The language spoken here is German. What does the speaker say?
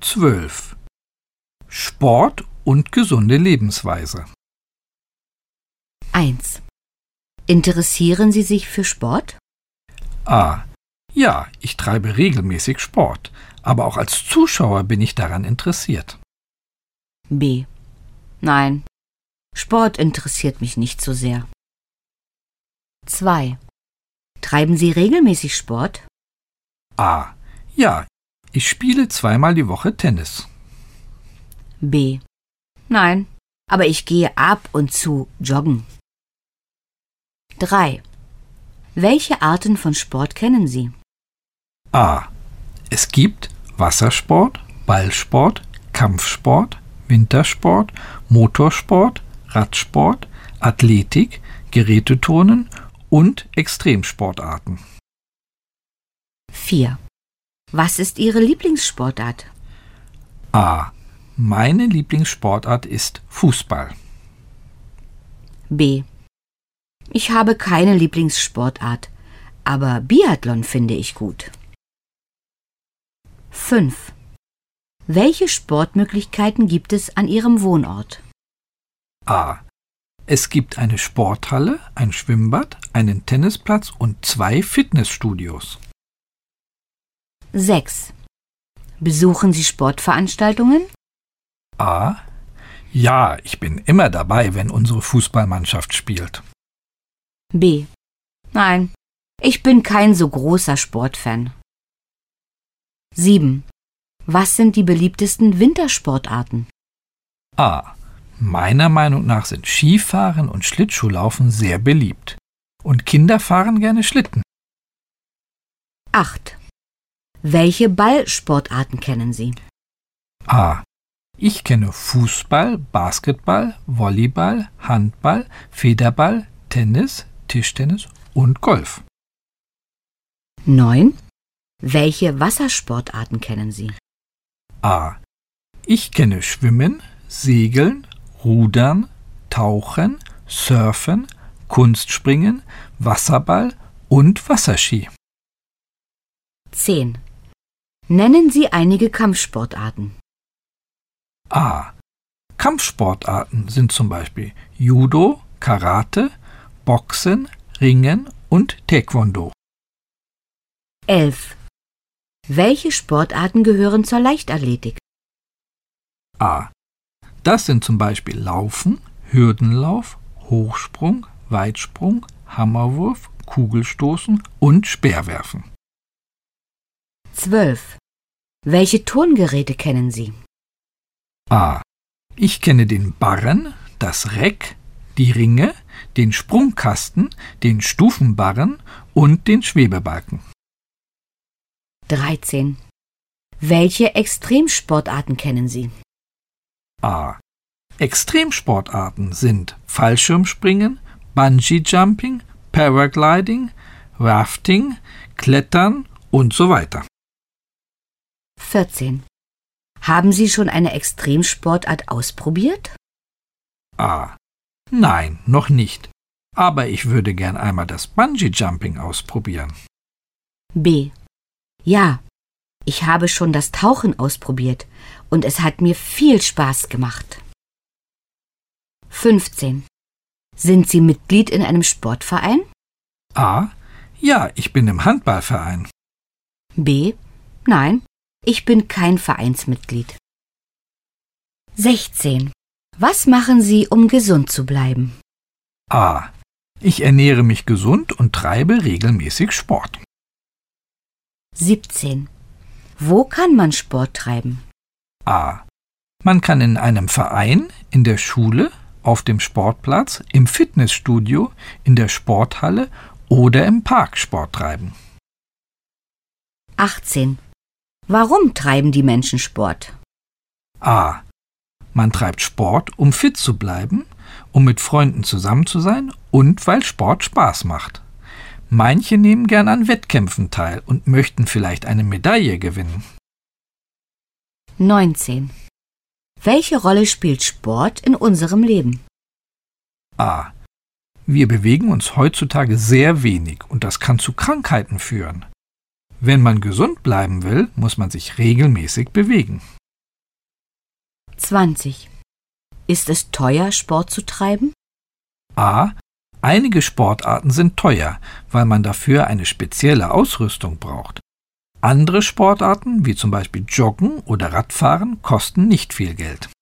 12. Sport und gesunde Lebensweise. 1. Interessieren Sie sich für Sport? A. Ja, ich treibe regelmäßig Sport, aber auch als Zuschauer bin ich daran interessiert. B. Nein, Sport interessiert mich nicht so sehr. 2. Treiben Sie regelmäßig Sport? A. Ja, ich spiele 2-mal die Woche Tennis. B. Nein, aber ich gehe ab und zu joggen. 3. Welche Arten von Sport kennen Sie? A. Es gibt Wassersport, Ballsport, Kampfsport, Wintersport, Motorsport, Radsport, Athletik, Geräteturnen und Extremsportarten. 4. Was ist Ihre Lieblingssportart? A. Meine Lieblingssportart ist Fußball. B. Ich habe keine Lieblingssportart, aber Biathlon finde ich gut. 5. Welche Sportmöglichkeiten gibt es an Ihrem Wohnort? A. Es gibt eine Sporthalle, ein Schwimmbad, einen Tennisplatz und 2 Fitnessstudios. 6. Besuchen Sie Sportveranstaltungen? A. Ja, ich bin immer dabei, wenn unsere Fußballmannschaft spielt. B. Nein, ich bin kein so großer Sportfan. 7. Was sind die beliebtesten Wintersportarten? A. Meiner Meinung nach sind Skifahren und Schlittschuhlaufen sehr beliebt. Und Kinder fahren gerne Schlitten. 8. Welche Ballsportarten kennen Sie? A. Ich kenne Fußball, Basketball, Volleyball, Handball, Federball, Tennis, Tischtennis und Golf. 9. Welche Wassersportarten kennen Sie? A. Ich kenne Schwimmen, Segeln, Rudern, Tauchen, Surfen, Kunstspringen, Wasserball und Wasserski. 10. Nennen Sie einige Kampfsportarten. A. Kampfsportarten sind zum Beispiel Judo, Karate, Boxen, Ringen und Taekwondo. 11. Welche Sportarten gehören zur Leichtathletik? A. Das sind zum Beispiel Laufen, Hürdenlauf, Hochsprung, Weitsprung, Hammerwurf, Kugelstoßen und Speerwerfen. 12. Welche Turngeräte kennen Sie? A. Ich kenne den Barren, das Reck, die Ringe, den Sprungkasten, den Stufenbarren und den Schwebebalken. 13. Welche Extremsportarten kennen Sie? A. Extremsportarten sind Fallschirmspringen, Bungee-Jumping, Paragliding, Rafting, Klettern und so weiter. 14. Haben Sie schon eine Extremsportart ausprobiert? A. Nein, noch nicht. Aber ich würde gern einmal das Bungee-Jumping ausprobieren. B. Ja, ich habe schon das Tauchen ausprobiert und es hat mir viel Spaß gemacht. 15. Sind Sie Mitglied in einem Sportverein? A. Ja, ich bin im Handballverein. B. Nein, ich bin kein Vereinsmitglied. 16. Was machen Sie, um gesund zu bleiben? A. Ich ernähre mich gesund und treibe regelmäßig Sport. 17. Wo kann man Sport treiben? A. Man kann in einem Verein, in der Schule, auf dem Sportplatz, im Fitnessstudio, in der Sporthalle oder im Park Sport treiben. 18. Warum treiben die Menschen Sport? A. Man treibt Sport, um fit zu bleiben, um mit Freunden zusammen zu sein und weil Sport Spaß macht. Manche nehmen gern an Wettkämpfen teil und möchten vielleicht eine Medaille gewinnen. 19. Welche Rolle spielt Sport in unserem Leben? A. Wir bewegen uns heutzutage sehr wenig und das kann zu Krankheiten führen. Wenn man gesund bleiben will, muss man sich regelmäßig bewegen. 20. Ist es teuer, Sport zu treiben? A. Einige Sportarten sind teuer, weil man dafür eine spezielle Ausrüstung braucht. Andere Sportarten, wie zum Beispiel Joggen oder Radfahren, kosten nicht viel Geld.